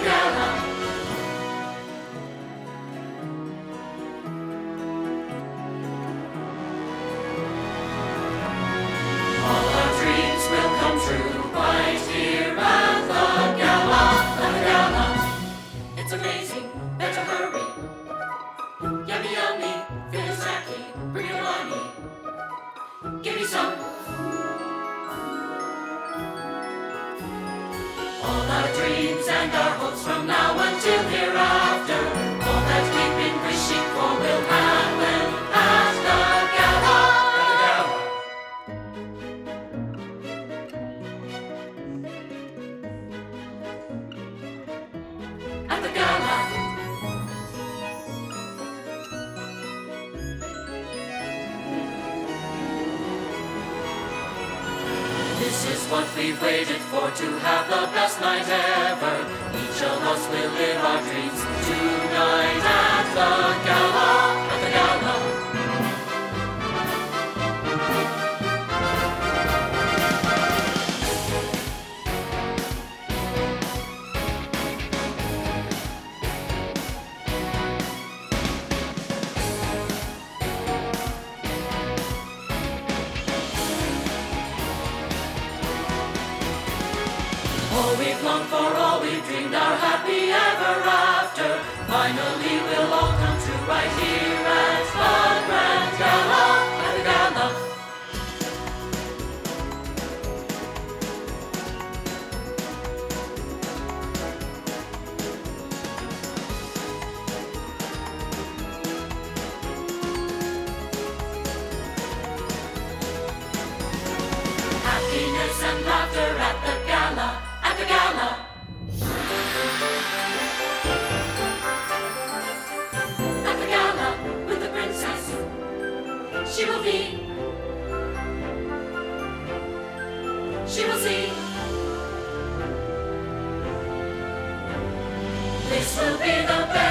gala. All our dreams will come true right here at the gala, at the gala. It's amazing, better hurry. Yummy, yummy, feel tacky, bring your money. Give me some. All our dreams and our hopes from now until hereafter, all that we've been wishing for will happen at the gala, at the gala, at the gala. This is what we've waited for, to have the best night ever. Each of us will live our dreams tonight at the gala, at the gala. All we've longed for, all we've dreamed, our happy ever after, finally will all come true right here at the grand gala, at the gala. Happiness and laughter at the gala, at the gala. At the gala with the princess, she will be, she will see. This will be the best.